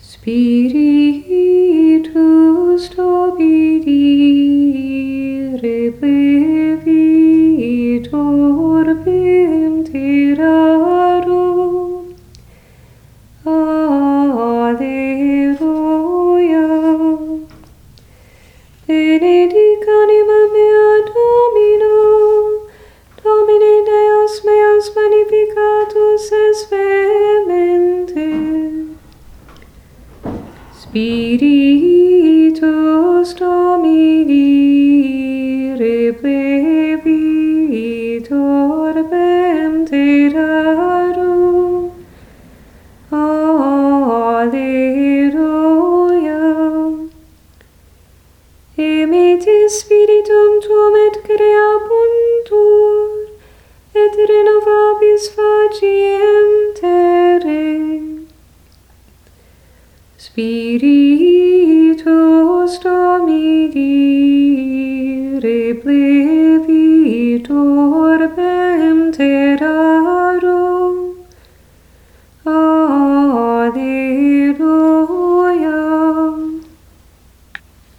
Spiritus Domini replevitur penterarum. Alleluia. Benedic anima mea Domino, Domine Deus meus magnificatus es vehemente. Spiritus Domini replevitur penterarum. Alleluia. Emitis spiritum tuum et creabuntur, et renovabis faciem terre. Spiritus Domini replevitur